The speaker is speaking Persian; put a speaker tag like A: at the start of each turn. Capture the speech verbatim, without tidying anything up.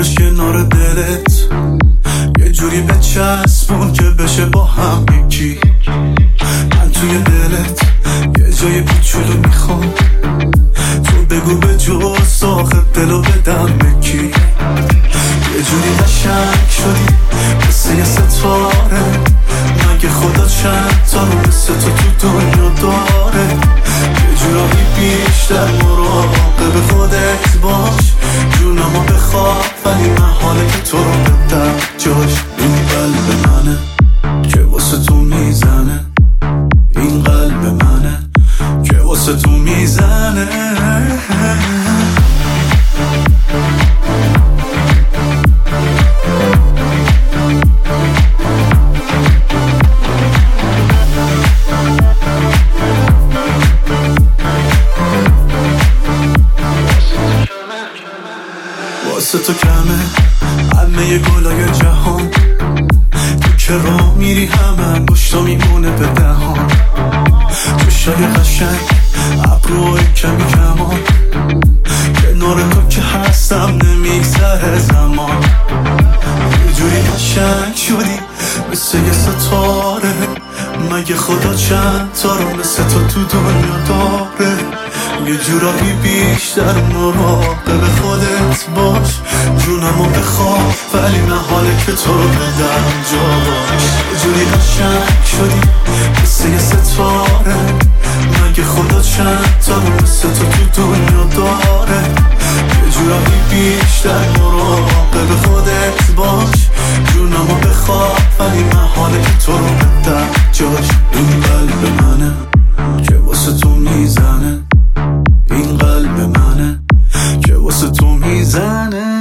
A: بذارش کنار دلت، یه جوری بچسبون که بشه با هم یکی. من توی دلت یه جای کوچولو میخوام، تو بگو به جز صاحب دلو بدم بکی. یه جوری قشنگ شدی مثل یه ستاره، مگه خدا چند تا رو مثل تو تو دنیا داره؟ یه جورایی بیشتر مراقب خودت باش، جونمو بخواه ولی من حاله که تو رو بدم جاش. این قلب منه که واسه تو میزنه، این قلب منه که واسه تو میزنه. واسه تو کمه همه گلای جهان، تو که راه میری همه پشتا میمونه به دهان. تو شای قشنگ ابروهای کمی کمان، کنار تو که هستم نمیگذره زمان. یه جوری قشنگ شدی مثل یه ستاره، مگه خدا چند تا رو مثل تو تو دنیا داره؟ یه جورایی بیشتر مراقب خودت باش، جونمو بخواه ولی من حاله که تو رو بدم جاش. یه جوری قشنگ شدی مثل یه ستاره، مگه خدا چند تا رو مثل تو تو دنیا داره؟ یه جورایی بیشتر مراقب خودت باش، جونمو بخواه ولی من حاله که تو رو بدم جاش. این قلب منه که واسه تو میزنه، این قلب منه که واسه تو میزنه.